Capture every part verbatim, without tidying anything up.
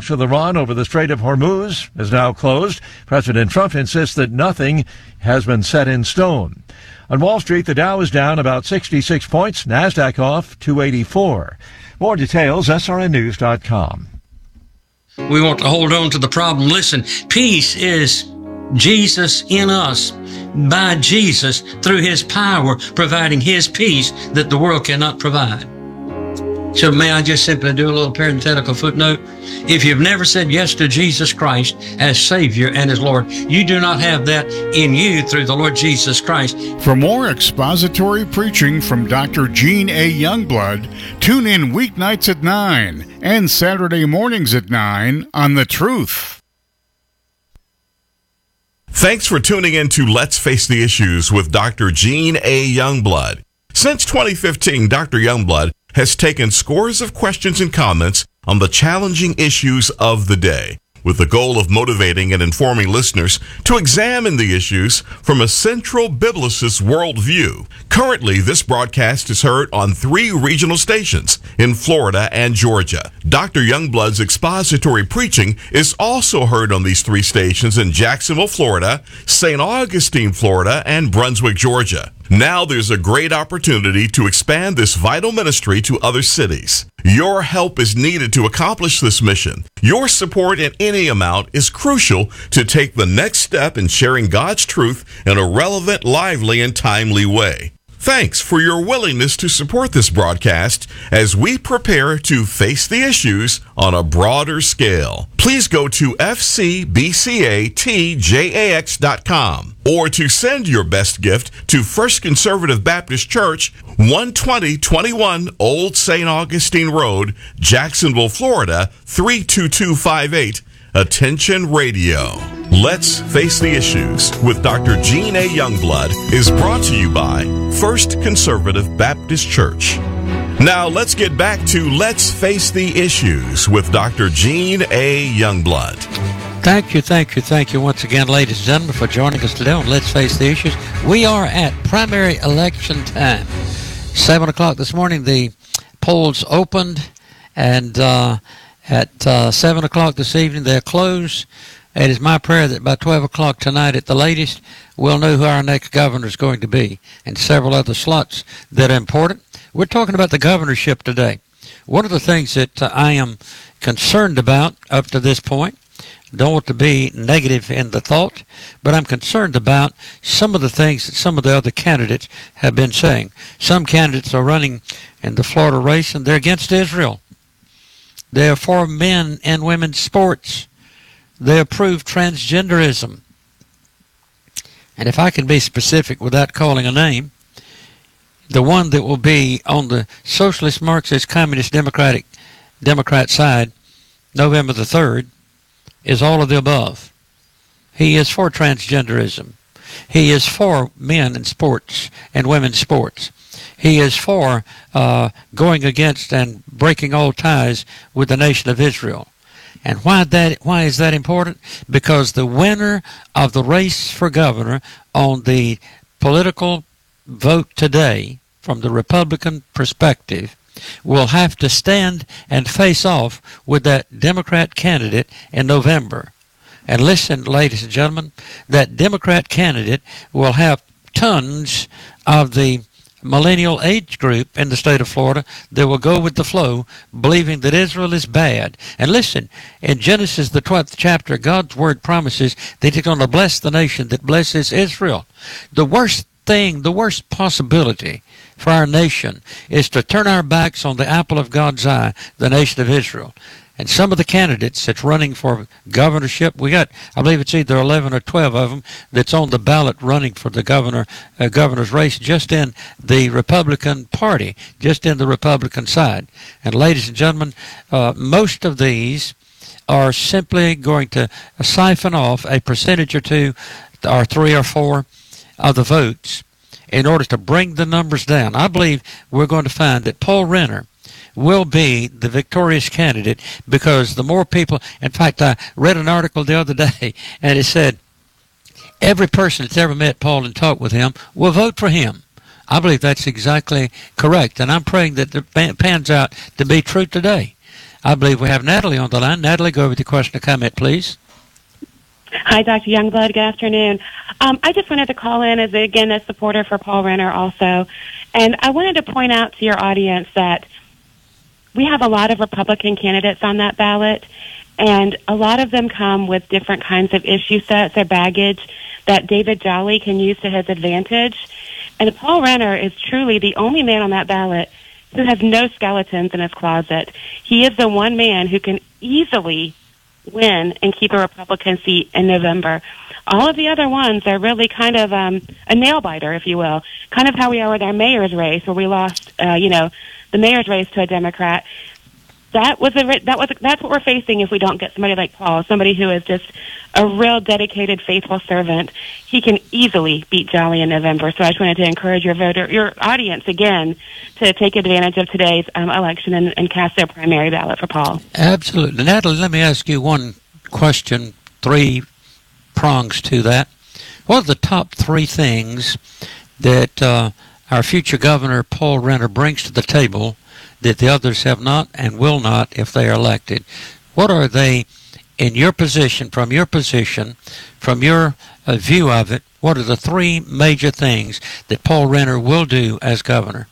So the run over the Strait of Hormuz is now closed. President Trump insists that nothing has been set in stone. On Wall Street, the Dow is down about sixty-six points. NASDAQ off two eighty-four. More details, S R N news dot com. We want to hold on to the problem. Listen, peace is Jesus in us, by Jesus, through His power, providing His peace that the world cannot provide. So may I just simply do a little parenthetical footnote? If you've never said yes to Jesus Christ as Savior and as Lord, you do not have that in you through the Lord Jesus Christ. For more expository preaching from Doctor Gene A. Youngblood, tune in weeknights at nine and Saturday mornings at nine on The Truth. Thanks for tuning in to Let's Face the Issues with Doctor Gene A. Youngblood. Since twenty fifteen, Doctor Youngblood has taken scores of questions and comments on the challenging issues of the day, with the goal of motivating and informing listeners to examine the issues from a central biblicist worldview. Currently, this broadcast is heard on three regional stations in Florida and Georgia. Doctor Youngblood's expository preaching is also heard on these three stations in Jacksonville, Florida, Saint Augustine, Florida, and Brunswick, Georgia. Now there's a great opportunity to expand this vital ministry to other cities. Your help is needed to accomplish this mission. Your support in any amount is crucial to take the next step in sharing God's truth in a relevant, lively, and timely way. Thanks for your willingness to support this broadcast as we prepare to face the issues on a broader scale. Please go to f c b c a t j a x dot com or to send your best gift to First Conservative Baptist Church, one twenty twenty-one Old Saint Augustine Road, Jacksonville, Florida, three two two five eight. Attention Radio. Let's Face the Issues with Doctor Gene A. Youngblood is brought to you by First Conservative Baptist Church. Now let's get back to Let's Face the Issues with Doctor Gene A. Youngblood. Thank you, thank you, thank you once again, ladies and gentlemen, for joining us today on Let's Face the Issues. We are at primary election time. seven o'clock this morning, the polls opened, and uh, at uh, seven o'clock this evening, they're closed. It is my prayer that by twelve o'clock tonight at the latest, we'll know who our next governor is going to be, and several other slots that are important. We're talking about the governorship today. One of the things that uh, I am concerned about up to this point, don't want to be negative in the thought, but I'm concerned about some of the things that some of the other candidates have been saying. Some candidates are running in the Florida race, and they're against Israel. They are for men and women's sports. They approve transgenderism. And if I can be specific without calling a name, the one that will be on the Socialist, Marxist, Communist, Democratic, Democrat side, November the third, is all of the above. He is for transgenderism. He is for men in sports and women's sports. He is for uh, going against and breaking all ties with the nation of Israel. And why that? Why is that important? Because the winner of the race for governor on the political vote today, from the Republican perspective, will have to stand and face off with that Democrat candidate in November. And listen, ladies and gentlemen, that Democrat candidate will have tons of the millennial age group in the state of Florida that will go with the flow, believing that Israel is bad. And listen, in Genesis, the twelfth chapter, God's word promises that He's going to bless the nation that blesses Israel. The worst thing, the worst possibility for our nation is to turn our backs on the apple of God's eye, the nation of Israel. And some of the candidates that's running for governorship, we got, I believe it's either eleven or twelve of them that's on the ballot running for the governor uh, governor's race just in the Republican Party, just in the Republican side. And ladies and gentlemen, uh, most of these are simply going to siphon off a percentage or two or three or four of the votes in order to bring the numbers down. I believe we're going to find that Paul Renner will be the victorious candidate because the more people, in fact, I read an article the other day and it said every person that's ever met Paul and talked with him will vote for him. I believe that's exactly correct, and I'm praying that it pans out to be true today. I believe we have Natalie on the line. Natalie, go with your question or comment, please. Hi, Doctor Youngblood. Good afternoon. Um, I just wanted to call in as, again, a supporter for Paul Renner also. And I wanted to point out to your audience that we have a lot of Republican candidates on that ballot, and a lot of them come with different kinds of issue sets or baggage that David Jolly can use to his advantage. And Paul Renner is truly the only man on that ballot who has no skeletons in his closet. He is the one man who can easily win and keep a Republican seat in November. All of the other ones are really kind of um, a nail-biter, if you will, kind of how we are with our mayor's race, where we lost, uh, you know, the mayor's race to a Democrat. That was a that was a, that's what we're facing if we don't get somebody like Paul, somebody who is just a real dedicated, faithful servant. He can easily beat Jolly in November. So I just wanted to encourage your voter, your audience again, to take advantage of today's um, election and, and cast their primary ballot for Paul. Absolutely, Natalie. Let me ask you one question. Three prongs to that. What are the top three things that uh, our future governor Paul Renner brings to the table that the others have not and will not if they are elected? What are they, in your position, from your position, from your uh, view of it, what are the three major things that Paul Renner will do as governor?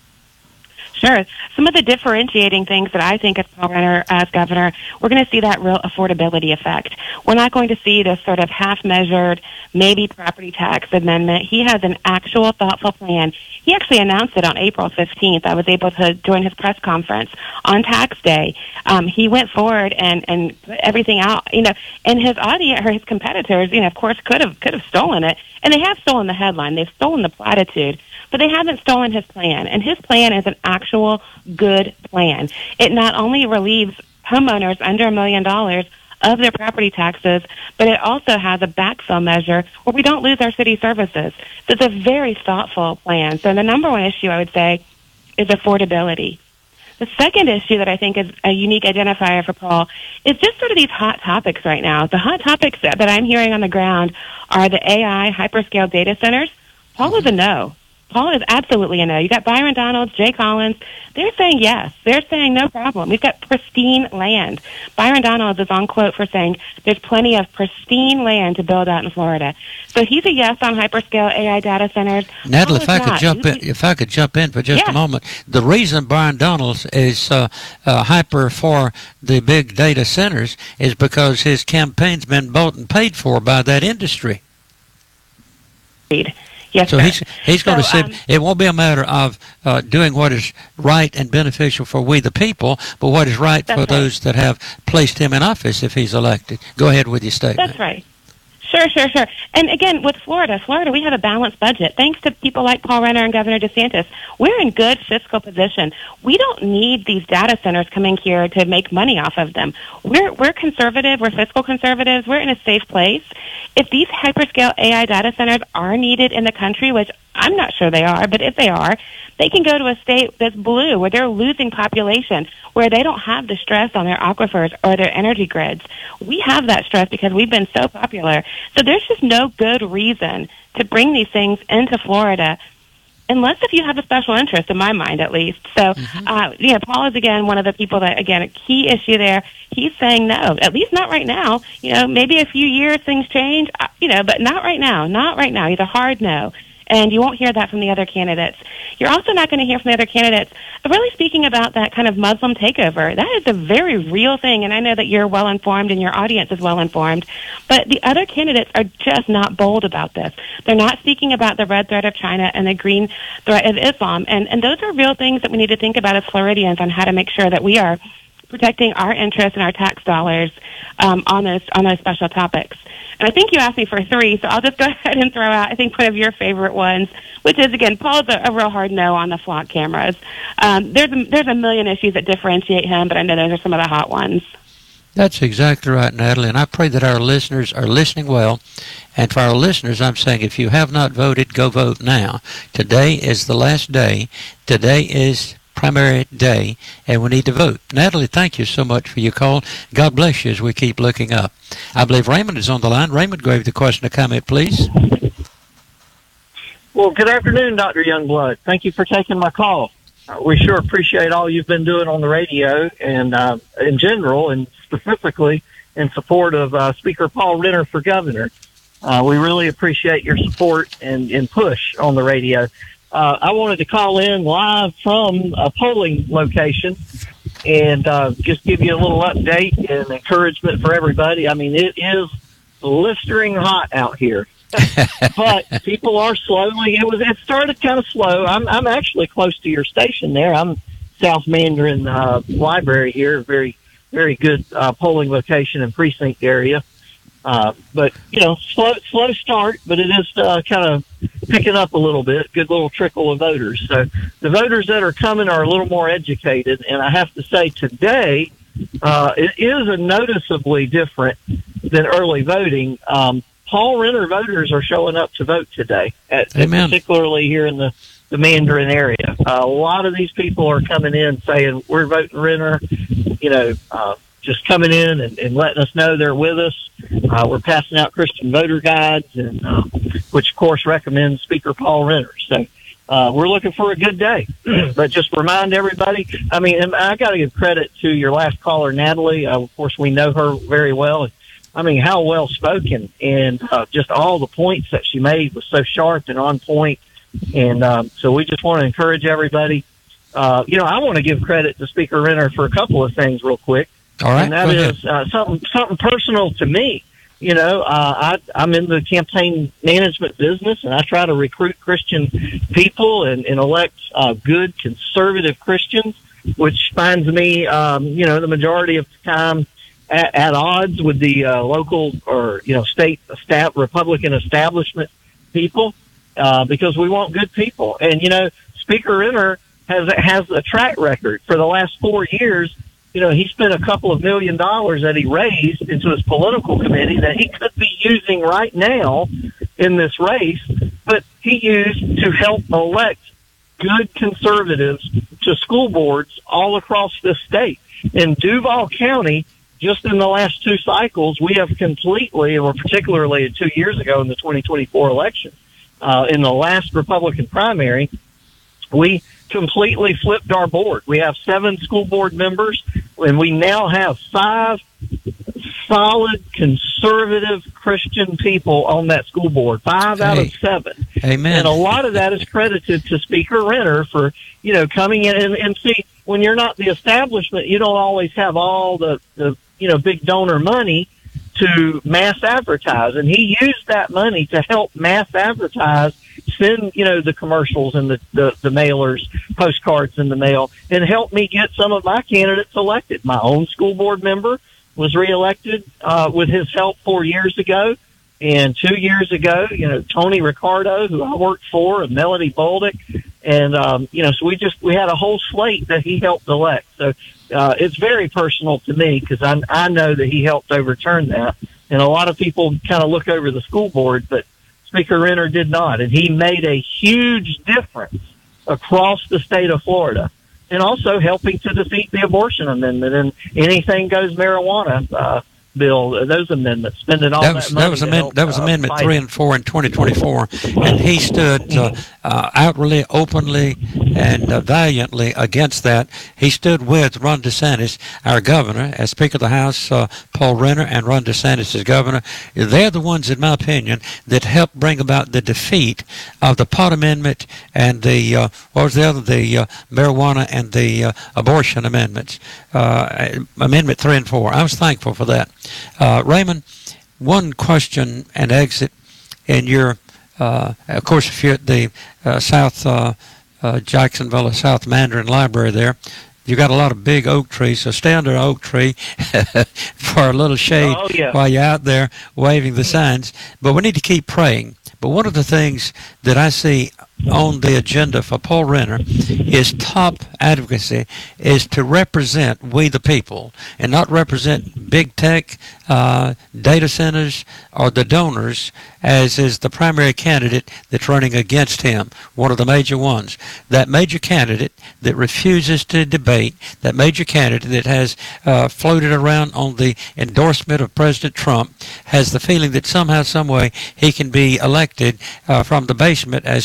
Sure. Some of the differentiating things that I think as Paul Renner as governor, we're going to see that real affordability effect. We're not going to see this sort of half-measured, maybe property tax amendment. He has an actual thoughtful plan. He actually announced it on April fifteenth. I was able to join his press conference on tax day. Um, he went forward and, and put everything out, you know, and his audience or his competitors, you know, of course, could have could have stolen it. And they have stolen the headline. They've stolen the platitude. But they haven't stolen his plan. And his plan is an actual good plan. It not only relieves homeowners under a million dollars of their property taxes, but it also has a backfill measure where we don't lose our city services. So it's a very thoughtful plan. So the number one issue, I would say, is affordability. The second issue that I think is a unique identifier for Paul is just sort of these hot topics right now. The hot topics that, that I'm hearing on the ground are the A I hyperscale data centers. Paul is a no. Paul is absolutely a no. You got Byron Donalds, Jay Collins. They're saying yes. They're saying no problem. We've got pristine land. Byron Donalds is on quote for saying there's plenty of pristine land to build out in Florida. So he's a yes on hyperscale A I data centers. Natalie, Paul if I is could not. jump in, if I could jump in for just Yeah. a moment, the reason Byron Donalds is uh, uh, hyper for the big data centers is because his campaign's been bought and paid for by that industry. Yes, So sir. he's he's going to So, say um, it won't be a matter of uh, doing what is right and beneficial for we the people, but what is right That's for right. those that have placed him in office if he's elected. Go ahead with your statement. That's right. Sure, sure, sure. And again, with Florida, Florida, we have a balanced budget. Thanks to people like Paul Renner and Governor DeSantis, we're in good fiscal position. We don't need these data centers coming here to make money off of them. We're we're conservative. We're fiscal conservatives. We're in a safe place. If these hyperscale A I data centers are needed in the country, which I'm not sure they are, but if they are, they can go to a state that's blue, where they're losing population, where they don't have the stress on their aquifers or their energy grids. We have that stress because we've been so popular. So there's just no good reason to bring these things into Florida, unless if you have a special interest, in my mind at least. So, mm-hmm. uh, yeah, Paul is, again, one of the people that, again, a key issue there. He's saying no, at least not right now. You know, maybe a few years things change, uh, you know, but not right now, not right now. He's a hard no. And you won't hear that from the other candidates. You're also not going to hear from the other candidates really speaking about that kind of Muslim takeover. That is a very real thing, and I know that you're well-informed and your audience is well-informed. But the other candidates are just not bold about this. They're not speaking about the red threat of China and the green threat of Islam. And, and those are real things that we need to think about as Floridians on how to make sure that we are protecting our interests and our tax dollars um, on those on those special topics. And I think you asked me for three, so I'll just go ahead and throw out, I think, one of your favorite ones, which is, again, Paul's a, a real hard no on the flock cameras. Um, there's, a, there's a million issues that differentiate him, but I know those are some of the hot ones. That's exactly right, Natalie, and I pray that our listeners are listening well. And for our listeners, I'm saying if you have not voted, go vote now. Today is the last day. Today is primary day, and we need to vote. Natalie, thank you so much for your call. God bless you as we keep looking up. I believe Raymond is on the line. Raymond, go ahead with the question or comment, please. Well, good afternoon, Doctor Youngblood. Thank you for taking my call. uh, we sure appreciate all you've been doing on the radio and uh, in general, and specifically in support of uh, Speaker Paul Renner for governor. Uh, we really appreciate your support and, and push on the radio. Uh, I wanted to call in live from a polling location and uh, just give you a little update and encouragement for everybody. I mean, it is blistering hot out here, but people are slowly. It was. It started kind of slow. I'm. I'm actually close to your station there. I'm South Mandarin uh, Library here. Very, very good uh, polling location and precinct area. Uh, but you know, slow, slow start, but it is uh, kind of picking up a little bit. Good little trickle of voters. So the voters that are coming are a little more educated, and I have to say today uh, it is a noticeably different than early voting. Um, Paul Renner voters are showing up to vote today, at, Amen. particularly here in the the Mandarin area. Uh, a lot of these people are coming in saying we're voting Renner. You know. Uh, just coming in and, and letting us know they're with us. Uh, we're passing out Christian voter guides, and uh, which, of course, recommends Speaker Paul Renner. So uh, we're looking for a good day. But just remind everybody, I mean, and I got to give credit to your last caller, Natalie. Uh, of course, we know her very well. I mean, how well spoken, and uh, just all the points that she made was so sharp and on point. And um, so we just want to encourage everybody. Uh, you know, I want to give credit to Speaker Renner for a couple of things real quick. All right, and that is uh, something something personal to me. You know, uh, I, I'm in the campaign management business, and I try to recruit Christian people and, and elect uh, good conservative Christians, which finds me, um, you know, the majority of the time at, at odds with the uh, local or you know state stat Republican establishment people, uh, because we want good people. And you know, Speaker Renner has has a track record for the last four years. You know, he spent a couple of million dollars that he raised into his political committee that he could be using right now in this race, but he used to help elect good conservatives to school boards all across the state. In Duval County, just in the last two cycles, we have completely, or particularly two years ago in the twenty twenty-four election, uh, in the last Republican primary, we completely flipped our board. We have seven school board members, and we now have five solid conservative Christian people on that school board. Five hey. out of seven. Amen. And a lot of that is credited to Speaker Renner for, you know, coming in and, and see, when you're not the establishment, you don't always have all the, the, you know, big donor money to mass advertise. And he used that money to help mass advertise, send, you know, the commercials and the, the, the mailers, postcards in the mail, and help me get some of my candidates elected. My own school board member was reelected uh, with his help four years ago. And two years ago, you know, Tony Ricardo, who I worked for, and Melody Boldick. And, um, you know, so we just, we had a whole slate that he helped elect. So uh, it's very personal to me because I, I know that he helped overturn that. And a lot of people kind of look over the school board, but Speaker Renner did not. And he made a huge difference across the state of Florida, and also helping to defeat the abortion amendment and anything goes marijuana uh, bill, those amendments, spending all that, that was, money. That was, amend, help, that was uh, Amendment fight. three and four in twenty twenty-four, and he stood uh, uh, outwardly, openly, and uh, valiantly against that. He stood with Ron DeSantis, our governor, as Speaker of the House, uh, Paul Renner, and Ron DeSantis as governor. They're the ones, in my opinion, that helped bring about the defeat of the pot amendment and the, uh, what was the other, the uh, marijuana and the uh, abortion amendments, uh, Amendment three and four. I was thankful for that. Uh, Raymond, one question and exit in your, uh, of course, if you're at the uh, South uh, uh, Jacksonville or South Mandarin Library there, you got a lot of big oak trees, so stay under an oak tree for a little shade oh, yeah. while you're out there waving the signs. But we need to keep praying. But one of the things that I see on the agenda for Paul Renner is top advocacy is to represent we the people and not represent big tech, uh, data centers, or the donors, as is the primary candidate that's running against him, one of the major ones. That major candidate that refuses to debate, that major candidate that has uh, floated around on the endorsement of President Trump, has the feeling that somehow, some way, he can be elected uh, from the basement, as Sleepy Joe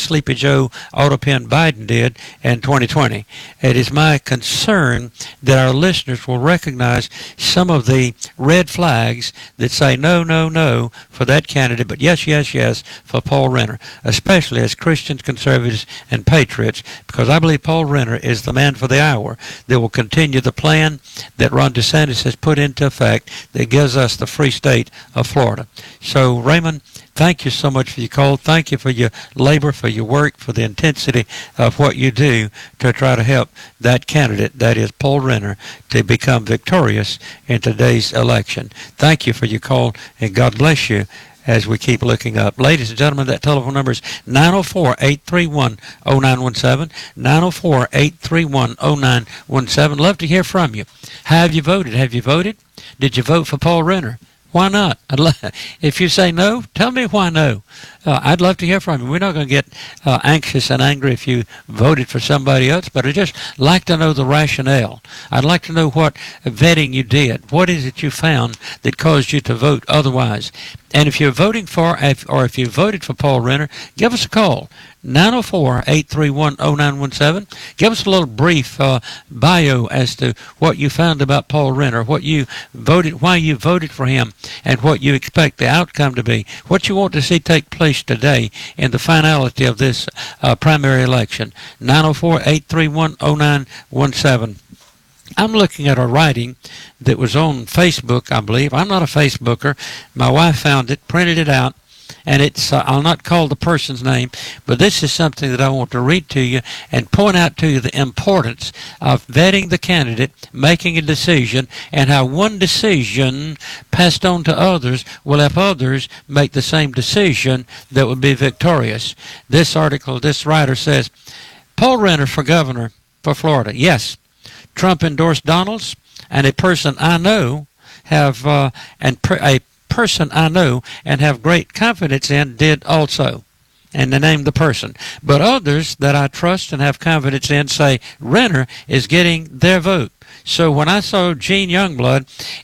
Joe Autopen Biden did in twenty twenty. It is my concern that our listeners will recognize some of the red flags that say no, no, no for that candidate, but yes, yes, yes for Paul Renner, especially as Christians, conservatives, and patriots, because I believe Paul Renner is the man for the hour that will continue the plan that Ron DeSantis has put into effect that gives us the free state of Florida. So, Raymond, thank you so much for your call. Thank you for your labor, for your work, for the intensity of what you do to try to help that candidate, that is Paul Renner, to become victorious in today's election. Thank you for your call, and God bless you as we keep looking up. Ladies and gentlemen, that telephone number is nine oh four, eight three one, oh nine one seven, nine oh four, eight three one, oh nine one seven. Love to hear from you. How have you voted? Have you voted? Did you vote for Paul Renner? Why not? I'd love, if you say no, tell me why no. Uh, I'd love to hear from you. We're not going to get uh, anxious and angry if you voted for somebody else, but I'd just like to know the rationale. I'd like to know what vetting you did. What is it you found that caused you to vote otherwise? And if you're voting for, or if you voted for Paul Renner, give us a call. nine oh four, eight three one, oh nine one seven. Give us a little brief uh, bio as to what you found about Paul Renner, what you voted, why you voted for him, and what you expect the outcome to be, what you want to see take place today in the finality of this uh, primary election. nine oh four, eight three one, oh nine one seven. I'm looking at a writing that was on Facebook, I believe. I'm not a Facebooker. My wife found it, printed it out, and it's, uh, I'll not call the person's name, but this is something that I want to read to you and point out to you the importance of vetting the candidate, making a decision, and how one decision passed on to others will help others make the same decision that would be victorious. This article, this writer says, Paul Renner for governor for Florida. Yes, Trump endorsed Donalds, and a person I know have, uh, and per, a person I know and have great confidence in did also, and they name the person. But others that I trust and have confidence in say Renner is getting their vote. So when I saw Gene Youngblood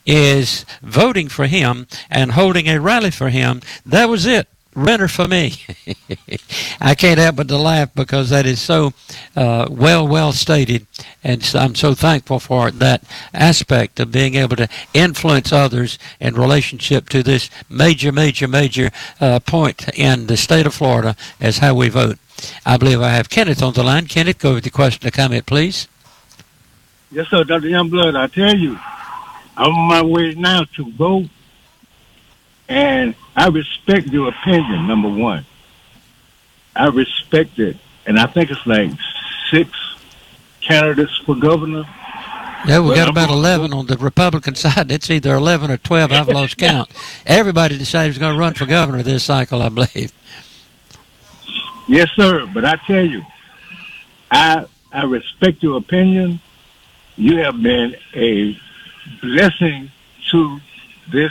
is voting for him and holding a rally for him, that was it. Renner for me. I can't help but to laugh because that is so uh, well, well stated, and so I'm so thankful for that aspect of being able to influence others in relationship to this major, major, major uh, point in the state of Florida as how we vote. I believe I have Kenneth on the line. Kenneth, go with the question or comment, please. Yes, sir, Doctor Youngblood. I tell you, I'm on my way now to vote. And I respect your opinion, number one. I respect it. And I think it's like six candidates for governor. Yeah, we got about eleven on the Republican side. It's either eleven or twelve. I've lost count. Everybody decided was going to run for governor this cycle, I believe. Yes, sir. But I tell you, I I respect your opinion. You have been a blessing to this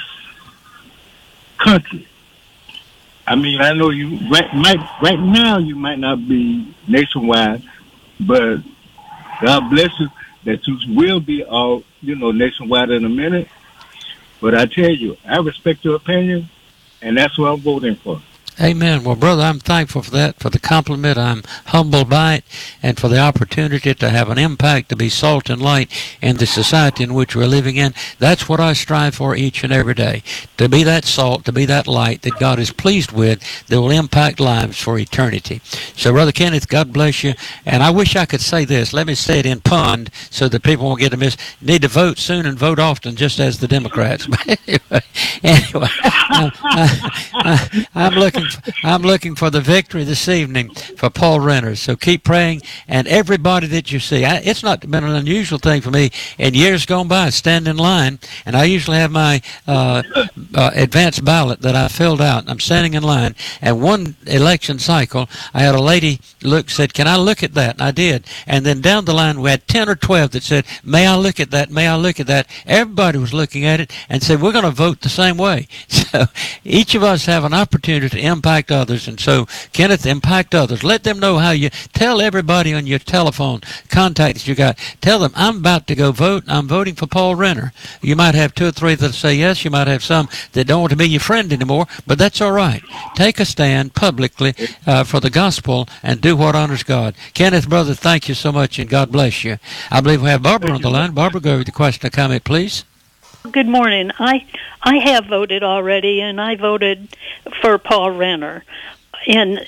country. I mean, I know you right, might, right now you might not be nationwide, but God bless you that you will be all, you know, nationwide in a minute. But I tell you, I respect your opinion, and that's what I'm voting for. Amen. Well, brother, I'm thankful for that, for the compliment. I'm humbled by it, and for the opportunity to have an impact, to be salt and light in the society in which we're living in. That's what I strive for each and every day, to be that salt, to be that light that God is pleased with, that will impact lives for eternity. So, Brother Kenneth, God bless you. And I wish I could say this. Let me say it in pun so that people won't get to miss. You need to vote soon and vote often, just as the Democrats. But anyway, anyway I, I, I, I'm looking I'm looking for the victory this evening for Paul Renner. So keep praying, and everybody that you see. I, it's not been an unusual thing for me in years gone by. I stand in line, and I usually have my uh, uh, advanced ballot that I filled out. I'm standing in line, and one election cycle, I had a lady look, said, "Can I look at that?" And I did. And then down the line, we had ten or twelve that said, "May I look at that? May I look at that?" Everybody was looking at it and said, "We're going to vote the same way." know, each of us have an opportunity to impact others. And so, Kenneth, impact others. Let them know how you tell everybody on your telephone contact that you got. Tell them, I'm about to go vote. I'm voting for Paul Renner. You might have two or three that say yes. You might have some that don't want to be your friend anymore, but that's all right. Take a stand publicly uh, for the gospel and do what honors God. Kenneth, brother, thank you so much, and God bless you. I believe we have Barbara on the line. Barbara, go with the question or comment, please. Good morning. I I have voted already, and I voted for Paul Renner. And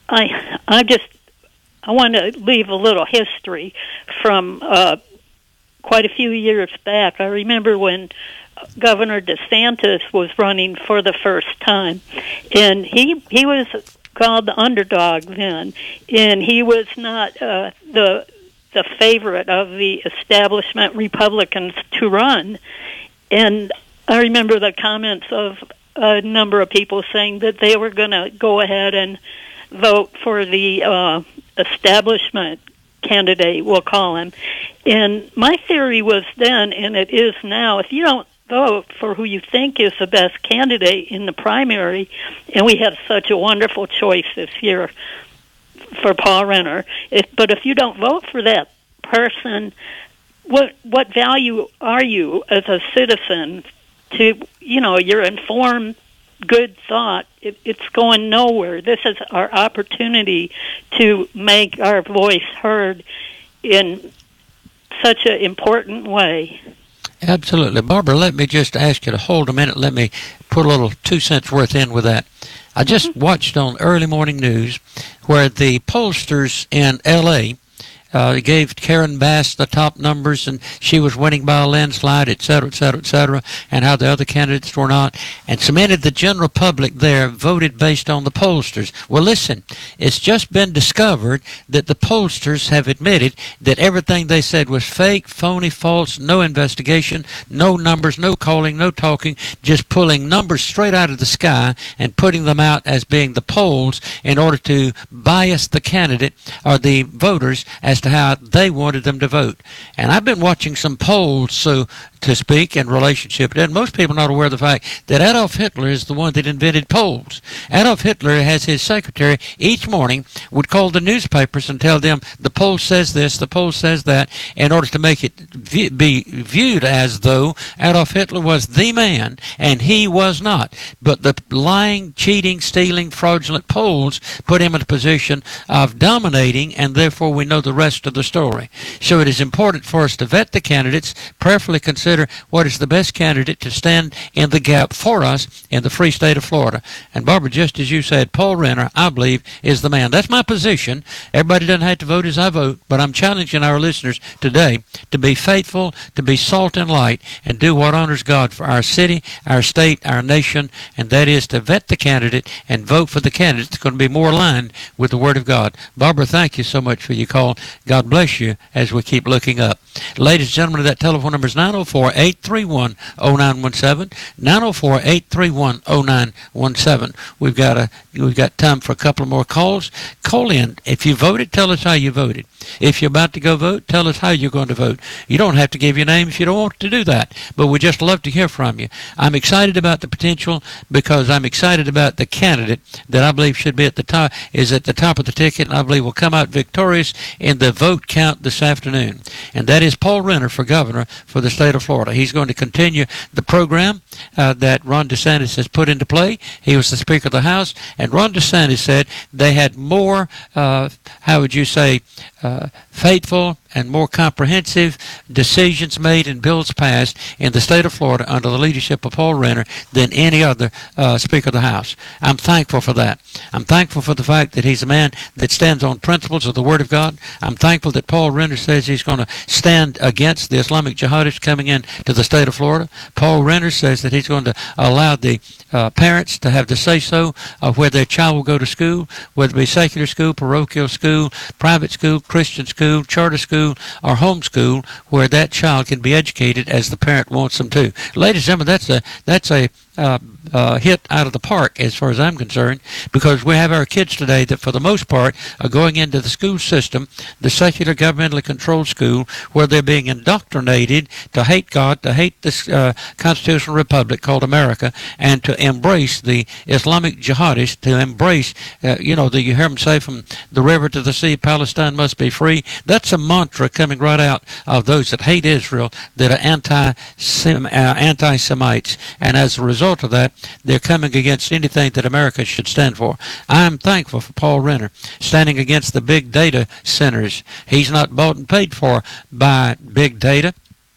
I I just I want to leave a little history from uh, quite a few years back. I remember when Governor DeSantis was running for the first time, and he he was called the underdog then, and he was not uh, the the favorite of the establishment Republicans to run. And I remember the comments of a number of people saying that they were going to go ahead and vote for the uh, establishment candidate, we'll call him. And my theory was then, and it is now, if you don't vote for who you think is the best candidate in the primary, and we had such a wonderful choice this year for Paul Renner, if, but if you don't vote for that person, what what value are you as a citizen to, you know, your informed, good thought? It, it's going nowhere. This is our opportunity to make our voice heard in such an important way. Absolutely. Barbara, let me just ask you to hold a minute. Let me put a little two cents worth in with that. I just mm-hmm. watched on early morning news where the pollsters in L A Uh, gave Karen Bass the top numbers, and she was winning by a landslide, et cetera, et cetera, et cetera, and how the other candidates were not, and cemented the general public there voted based on the pollsters. Well, listen, it's just been discovered that the pollsters have admitted that everything they said was fake, phony, false, no investigation, no numbers, no calling, no talking, just pulling numbers straight out of the sky and putting them out as being the polls in order to bias the candidate or the voters as to how they wanted them to vote. And I've been watching some polls, so to speak, in relationship to that. Most people are not aware of the fact that Adolf Hitler is the one that invented polls. Adolf Hitler, has his secretary, each morning would call the newspapers and tell them the poll says this, the poll says that, in order to make it v- be viewed as though Adolf Hitler was the man, and he was not. But the lying, cheating, stealing, fraudulent polls put him in a position of dominating, and therefore we know the rest of the story. So it is important for us to vet the candidates, prayerfully consider what is the best candidate to stand in the gap for us in the free state of Florida. And Barbara, just as you said, Paul Renner, I believe, is the man. That's my position. Everybody doesn't have to vote as I vote, but I'm challenging our listeners today to be faithful, to be salt and light, and do what honors God for our city, our state, our nation, and that is to vet the candidate and vote for the candidate that's going to be more aligned with the Word of God. Barbara, thank you so much for your call. God bless you as we keep looking up. Ladies and gentlemen, that telephone number is nine oh four, eight three one, oh nine one seven, nine oh four, eight three one, oh nine one seven. We've got a we've got time for a couple more calls. Call in. If you voted, tell us how you voted. If you're about to go vote, tell us how you're going to vote. You don't have to give your name if you don't want to do that, but we just love to hear from you. I'm excited about the potential because I'm excited about the candidate that I believe should be at the top, is at the top of the ticket, and I believe will come out victorious in the vote count this afternoon. And that is Paul Renner for governor for the state of Florida. He's going to continue the program uh, that Ron DeSantis has put into play. He was the Speaker of the House, and Ron DeSantis said they had more, uh, how would you say, uh, faithful and more comprehensive decisions made and bills passed in the state of Florida under the leadership of Paul Renner than any other uh, Speaker of the House. I'm thankful for that. I'm thankful for the fact that he's a man that stands on principles of the Word of God. I'm thankful that Paul Renner says he's going to stand against the Islamic jihadists coming in to the state of Florida. Paul Renner says that he's going to allow the uh, parents to have the say-so of where their child will go to school, whether it be secular school, parochial school, private school, Christian school, charter school, or homeschool where that child can be educated as the parent wants them to. Ladies and gentlemen, that's a that's a uh, uh, hit out of the park as far as I'm concerned, because we have our kids today that for the most part are going into the school system, the secular governmentally controlled school, where they're being indoctrinated to hate God, to hate this uh, constitutional republic called America, and to embrace the Islamic jihadists, to embrace, uh, you know, the, you hear them say from the river to the sea, Palestine must be free. That's a mantra coming right out of those that hate Israel, that are anti-Sem- uh, anti-Semites, and as a result of that, they're coming against anything that America should stand for. I'm thankful for Paul Renner standing against the big data centers. He's not bought and paid for by big data,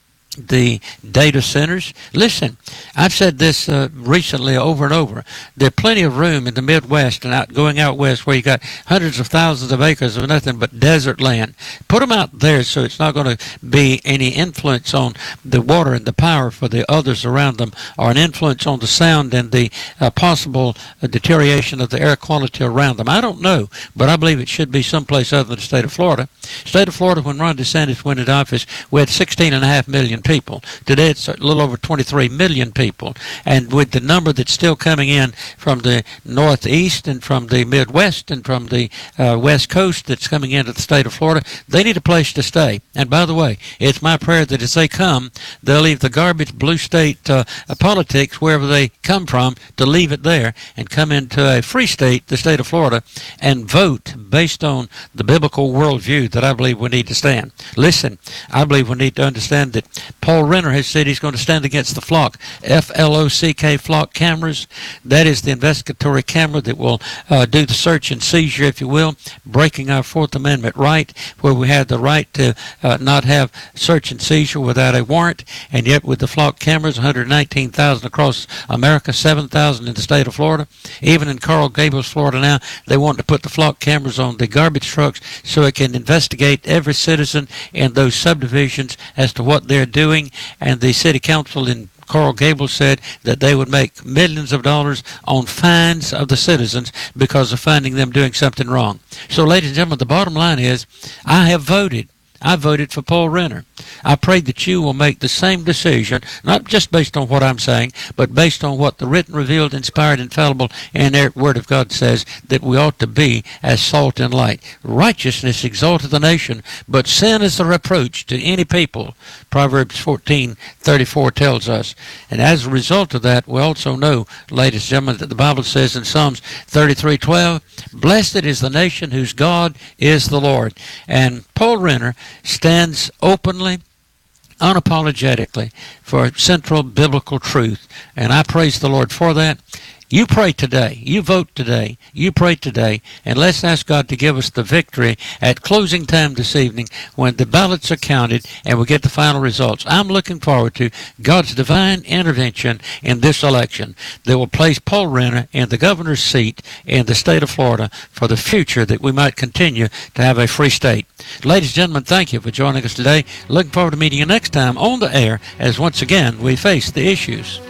the data centers. Listen, I've said this uh, recently over and over. There's plenty of room in the Midwest and out going out west where you got hundreds of thousands of acres of nothing but desert land. Put them out there so it's not going to be any influence on the water and the power for the others around them, or an influence on the sound and the uh, possible uh, deterioration of the air quality around them. I don't know, but I believe it should be someplace other than the state of Florida. State of Florida, when Ron DeSantis went into office, we had sixteen and a half million people. Today it's a little over twenty-three million people, and with the number that's still coming in from the northeast and from the Midwest and from the uh, west coast that's coming into the state of Florida, they need a place to stay. And by the way, it's my prayer that as they come, they'll leave the garbage blue state uh, politics wherever they come from, to leave it there and come into a free state, the state of Florida, and vote based on the biblical worldview that I believe we need to stand. Listen, I believe we need to understand that Paul Renner has said he's going to stand against the flock, F L O C K, flock cameras. That is the investigatory camera that will uh, do the search and seizure, if you will, breaking our Fourth Amendment right, where we have the right to uh, not have search and seizure without a warrant, and yet with the flock cameras, one hundred nineteen thousand across America, seven thousand in the state of Florida. Even in Coral Gables, Florida now, they want to put the flock cameras on the garbage trucks so it can investigate every citizen in those subdivisions as to what they're doing. And the city council in Coral Gables said that they would make millions of dollars on fines of the citizens because of finding them doing something wrong. So, ladies and gentlemen, the bottom line is, I have voted. I voted for Paul Renner. I pray that you will make the same decision, not just based on what I'm saying, but based on what the written, revealed, inspired, infallible, and inerrant Word of God says, that we ought to be as salt and light. Righteousness exalteth the nation, but sin is a reproach to any people, Proverbs fourteen thirty-four tells us. And as a result of that, we also know, ladies and gentlemen, that the Bible says in Psalms thirty-three twelve, blessed is the nation whose God is the Lord. And Paul Renner stands openly, unapologetically for central biblical truth, and I praise the Lord for that. You pray today, you vote today, you pray today, and let's ask God to give us the victory at closing time this evening when the ballots are counted and we get the final results. I'm looking forward to God's divine intervention in this election that will place Paul Renner in the governor's seat in the state of Florida for the future, that we might continue to have a free state. Ladies and gentlemen, thank you for joining us today. Looking forward to meeting you next time on the air as once again we face the issues.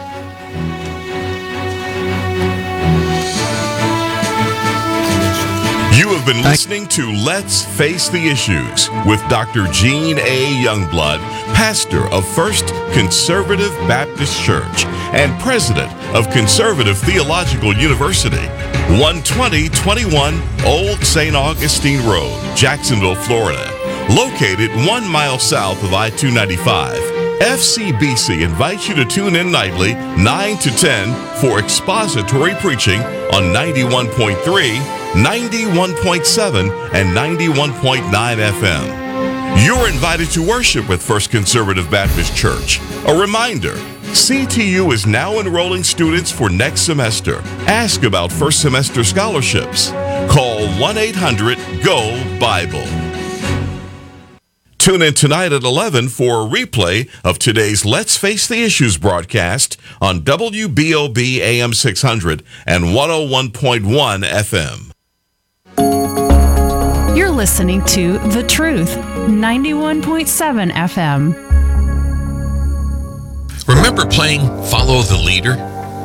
You have been listening to Let's Face the Issues with Doctor Gene A. Youngblood, pastor of First Conservative Baptist Church and president of Conservative Theological University, one twenty twenty-one Old Saint Augustine Road, Jacksonville, Florida. Located one mile south of I two ninety-five, F C B C invites you to tune in nightly, nine to ten, for expository preaching on ninety-one point three, ninety-one point seven, and ninety-one point nine F M. You're invited to worship with First Conservative Baptist Church. A reminder, C T U is now enrolling students for next semester. Ask about first semester scholarships. Call one eight hundred G O Bible. Tune in tonight at eleven for a replay of today's Let's Face the Issues broadcast on W B O B A M six hundred and one oh one point one F M. You're listening to The Truth, ninety-one point seven F M. Remember playing Follow the Leader?